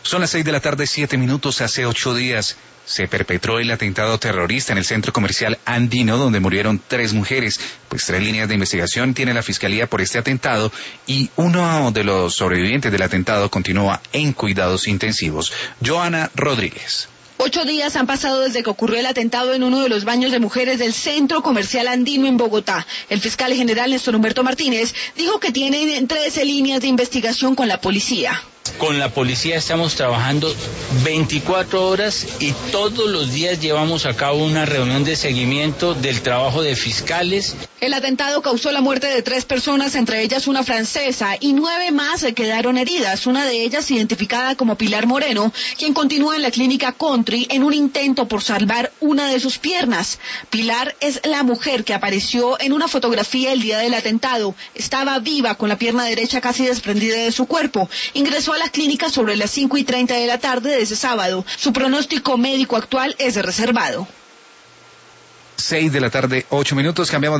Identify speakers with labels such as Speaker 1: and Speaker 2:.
Speaker 1: Son las 6 de la tarde, 7 minutos. Hace 8 días se perpetró el atentado terrorista en el centro comercial Andino, donde murieron 3 mujeres. Pues 3 líneas de investigación tiene la Fiscalía por este atentado y uno de los sobrevivientes del atentado continúa en cuidados intensivos. Joana Rodríguez.
Speaker 2: 8 días han pasado desde que ocurrió el atentado en uno de los baños de mujeres del centro comercial Andino en Bogotá. El fiscal general Néstor Humberto Martínez dijo que tienen 13 líneas de investigación con la policía.
Speaker 3: Con la policía estamos trabajando 24 horas y todos los días llevamos a cabo una reunión de seguimiento del trabajo de fiscales.
Speaker 2: El atentado causó la muerte de 3 personas, entre ellas una francesa, y 9 más quedaron heridas, una de ellas identificada como Pilar Moreno, quien continúa en la clínica Country en un intento por salvar una de sus piernas. Pilar es la mujer que apareció en una fotografía el día del atentado. Estaba viva con la pierna derecha casi desprendida de su cuerpo. Ingresó a la clínica sobre las 5:30 de la tarde de ese sábado. Su pronóstico médico actual es reservado.
Speaker 1: 6 de la tarde, 8 minutos. Cambiamos